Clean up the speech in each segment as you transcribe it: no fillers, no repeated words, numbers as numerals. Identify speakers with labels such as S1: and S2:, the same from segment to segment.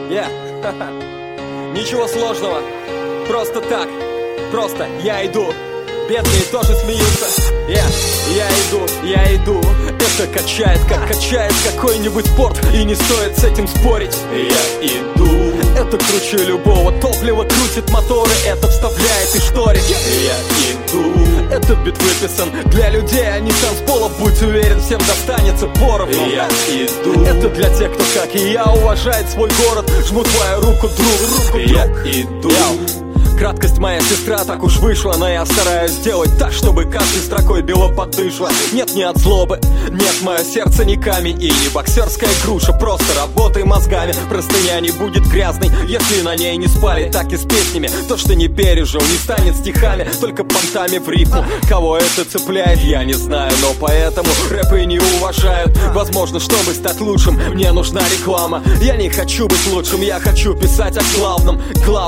S1: Ничего сложного, просто так, просто я иду. Бедные тоже смеются. Я иду. Это качает, как качает какой-нибудь спорт, и не стоит с этим спорить. Я иду. Это круче любого топлива, крутит моторы, это вставляет и шторит. Я иду. Этот бит выписан для людей, а не танцпола. Будь уверен, всем достанется поровну. Я иду. Это для тех, кто, как и я, уважает свой город. Жму твою руку, друг. Я иду. Краткость моя сестра, так уж вышла, но я стараюсь сделать так, чтобы каждой строкой бело подышло. Нет, не от злобы, нет, мое сердце не камень и не боксерская груша. Просто работай мозгами, простыня не будет грязной, если на ней не спали. Так и с песнями, то, что не пережил, не станет стихами, только понтами в рифму. Кого это цепляет, я не знаю, но поэтому рэпы не уважают. Возможно, чтобы стать лучшим, мне нужна реклама. Я не хочу быть лучшим, я хочу писать о главном.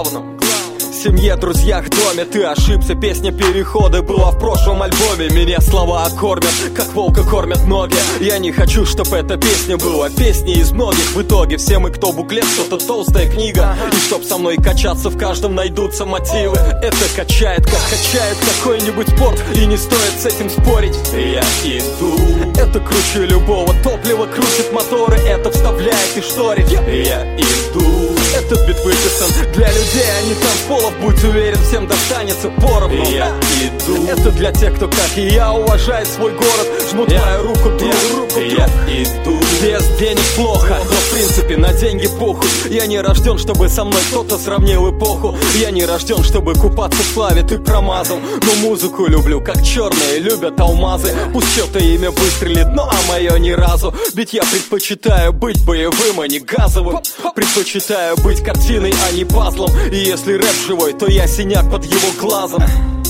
S1: В семье, друзьях, доме ты ошибся. Песня «Переходы» была в прошлом альбоме. Меня слова кормят, как волка кормят ноги. Я не хочу, чтобы эта песня была песней из многих. В итоге все мы, кто буклет, что-то толстая книга. И чтоб со мной качаться, в каждом найдутся мотивы. Это качает, как качает какой-нибудь спорт, и не стоит с этим спорить. Я иду. Это круче любого топлива, крутит моторы, это вставляет и шторит. Я иду. Этот бит выписан для людей, а не танцполов. Будь уверен, всем достанется поровну. Я иду. Это для тех, кто, как и я, уважает свой город. Жму твою руку, друг. Я иду. Без денег плохо, но в принципе на деньги похуй. Я не рожден, чтобы со мной кто-то сравнил эпоху. Я не рожден, чтобы купаться в славе, ты промазал. Но музыку люблю, как черные любят алмазы. Пусть чьё-то имя выстрелит, но а мое ни разу. Ведь я предпочитаю быть боевым, а не газовым. Предпочитаю быть картиной, а не пазлом. И если рэп живой, то я синяк под его глазом.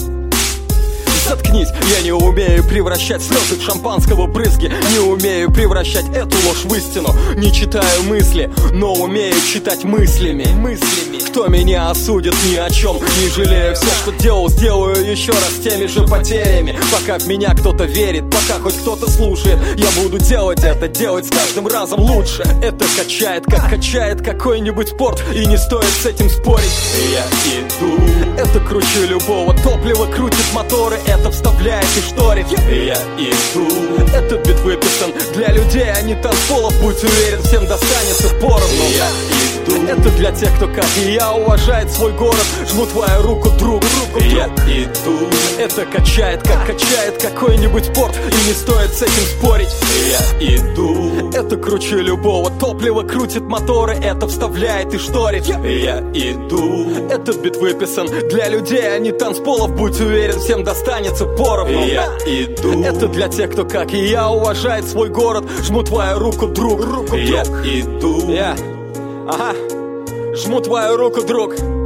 S1: Заткнись, я не умею превращать слезы в шампанского брызги. Не умею превращать эту ложь в истину. Не читаю мысли, но умею читать мыслями. Кто меня осудит ни о чем, не жалею. Все, что делал, сделаю еще раз теми же потерями. Пока в меня кто-то верит, пока хоть кто-то слушает, я буду делать это, делать с каждым разом лучше. Это качает, как качает какой-нибудь спорт, и не стоит с этим спорить. Я иду. Это круче любого топлива, крутит моторы, это вставляет и шторит. Я иду. Этот бит выписан для людей, а не танцполов. Будь уверен, всем достанется поровну. Я иду. Это для тех, кто, как и я, уважает свой город. Жму твою руку, друг. Я иду. Это качает, как качает какой-нибудь спорт, и не стоит с этим спорить. Я иду. Это круче любого топлива, крутит моторы, это вставляет и шторит. Я иду. Этот бит выписан для людей, а не танцполов. Будь уверен, всем достанется поровну. Я иду. Это для тех, кто, как и я, уважает свой город. Жму твою руку, друг. Я иду. Ага. Жму твою руку, друг.